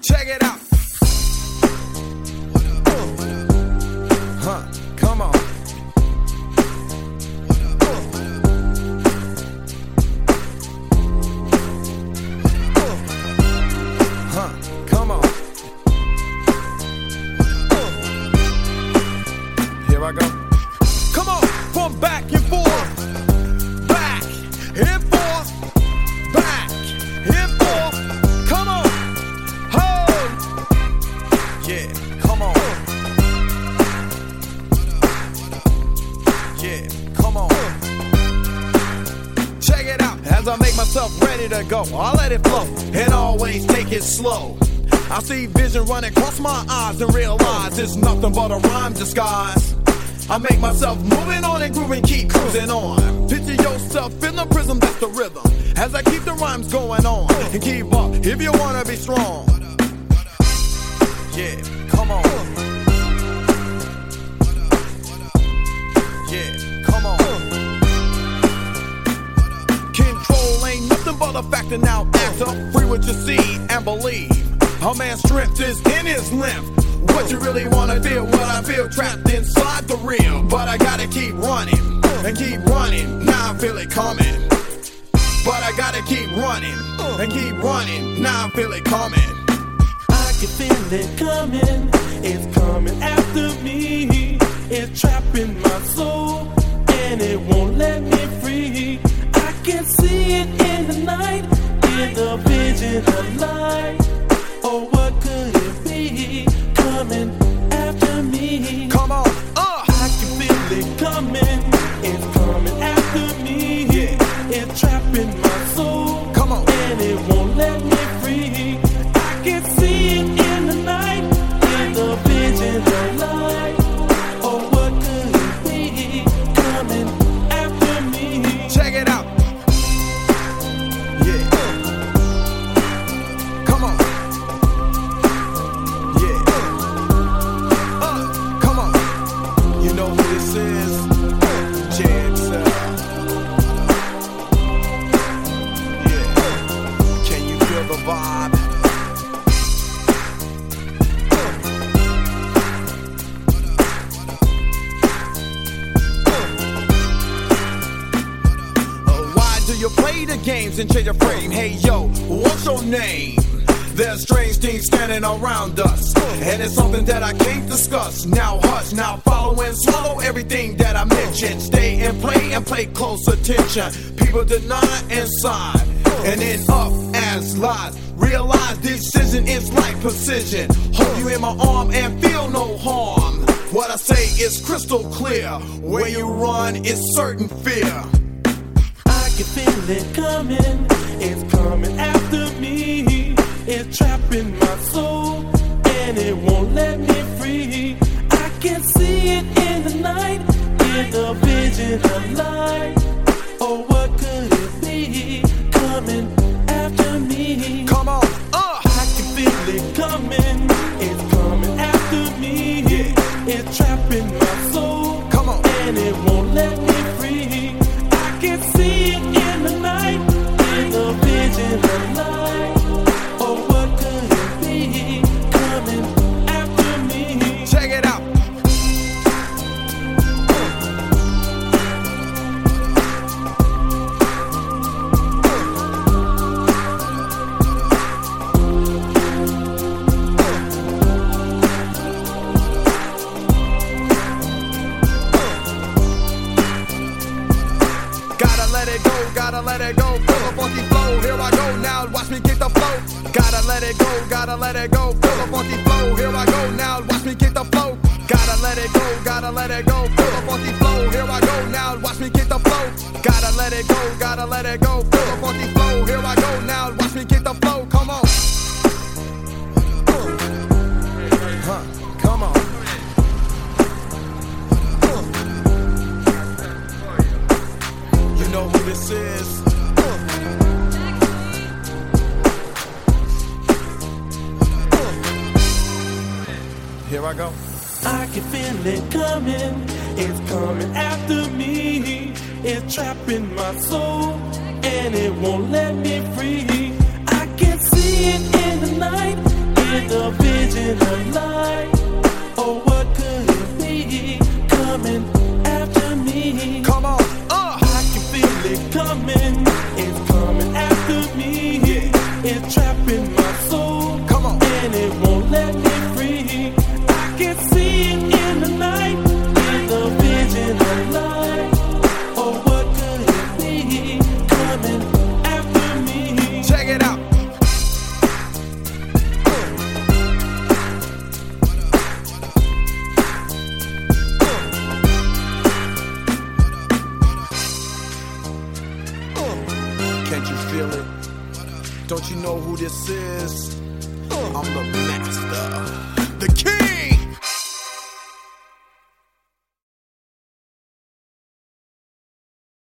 Check it out. Come on. Come on. Here I go. Come on, from back and forth, back and forth, back and forth. Come on, ho, yeah, come on, yeah, come on. Check it out. As I make myself ready to go, I let it flow and always take it slow. I see vision running across my eyes and realize it's nothing but a rhyme disguise. I make myself moving on and grooving, keep cruising on. Picture yourself in the prism, that's the rhythm. As I keep the rhymes going on and keep up if you wanna be strong. Yeah, come on. Yeah, come on. Control ain't nothing but a factor now. Act up, free what you see and believe. A man's strength is in his length. What you really wanna feel, what I feel trapped inside the real. But I gotta keep running and keep running. Now I feel it coming. But I gotta keep running and keep running. Now I feel it coming. I can feel it coming. It's coming after me. It's trapping my soul and it won't let me free. I can see it in the night, in the vision of light. Oh, what could it be? Coming after me. Come on, I can feel it coming. It's coming after me. Yeah. It's trapping my soul. Come on. And it won't let me free. I can see it in the night, in the vision of light. Oh, what could it be? Coming after me. Check it out. Yeah. Come on. This is Jigsaw. Yeah. Can you feel the vibe? Why do you play the games and change your frame? Hey yo, what's your name? There's strange things standing around us, and it's something that I can't discuss. Now hush, now follow and swallow everything that I mentioned. Stay and pay close attention. People deny inside, and end up as lies. Realize decision is like precision. Hold you in my arm and feel no harm. What I say is crystal clear. Where you run is certain fear. I can feel it coming. It's coming after me. It's trapping my soul, and it won't let me free. I can see it in the night, in the vision of light. Oh, what could it be? Coming after me. Come on, I can feel it coming. It's coming after me. Yeah. It's trapping my soul. Come on. And it won't let me free. I can see it in the night, in the vision of light. Check it out. Gotta let it go, feel the funky flow. Here I go now, watch me kick the flow. Gotta let it go, feel the funky flow. Here I go now, watch me kick the flow. Gotta let it go, feel the funky flow. Here I go now, watch me kick the flow. Gotta let it go, feel the funky flow. Here I go now, watch me kick the flow. Come on. Come on. You know who this is. Here I go. I can feel it coming. It's coming after me. It's trapping my soul, and it won't let me free. I can see it in the night, in in a vision of light. Oh, what could it be coming after me? Come on, I can feel it coming. It's coming after me. It's trapping my soul. Come on. And it won't let me free. I can see it in the night, in the vision of light. Oh, what could it be coming after me? check it out. Can't you feel it? Don't you know who this is? I'm the master, the king.